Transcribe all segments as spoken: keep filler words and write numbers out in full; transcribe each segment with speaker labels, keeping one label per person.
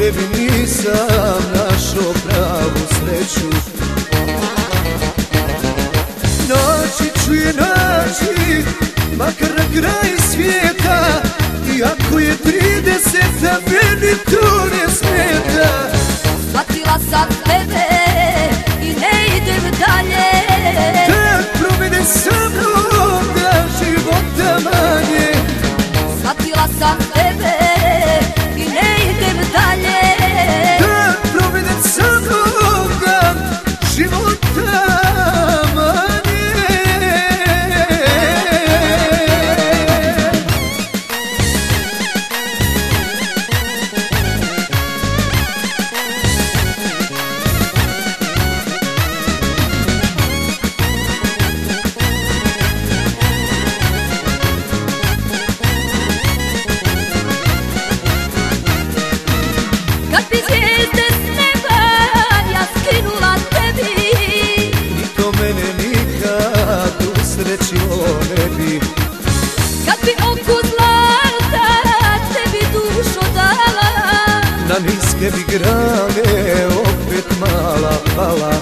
Speaker 1: tebi nisam našao pravu sreću. Naći ću je naći, makar na kraj svijeta, iako je trideseta, meni to ne smeta.
Speaker 2: Shvatila sam tebe i ne idem dalje,
Speaker 1: Da promene sa mnom, da života manje.
Speaker 2: shvatila sam tebe i ne idem dalje,
Speaker 1: Da promene sa mnom, da života manje.
Speaker 2: kad bi zvijezde s neba ja skinula tebi,
Speaker 1: Niko mene nikad usrećio ne bi.
Speaker 2: kad bi oku zlata tebi dušo dala,
Speaker 1: Na niske bi grane opet mala pala.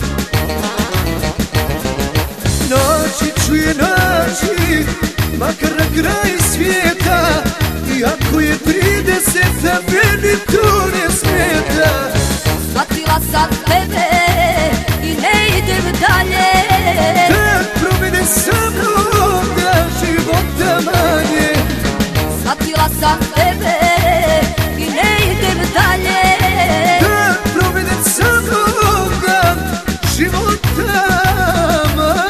Speaker 1: Naći ću je naći, makar na kraj svijeta, iako je trideseta, meni to ne smeta.
Speaker 2: shvatila sam tebe i ne idem dalje,
Speaker 1: Da promene sa mnom, da života manje.
Speaker 2: shvatila sam tebe i ne idem dalje,
Speaker 1: Da promene sa mnom, da života manje.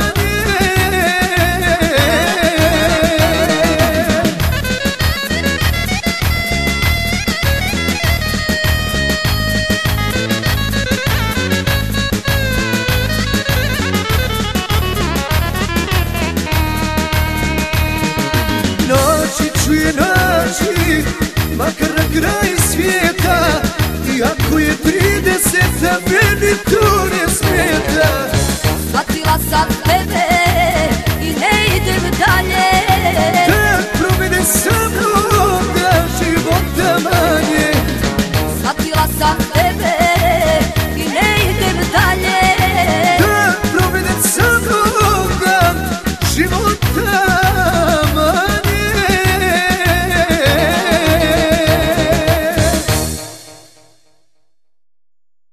Speaker 1: Naći ću je naći, makar na kraj svijeta, iako je trideseta, meni to ne smeta.
Speaker 2: shvatila sam tebe i ne idem dalje,
Speaker 1: Da promene sa mnom, da života manje.
Speaker 2: shvatila sam tebe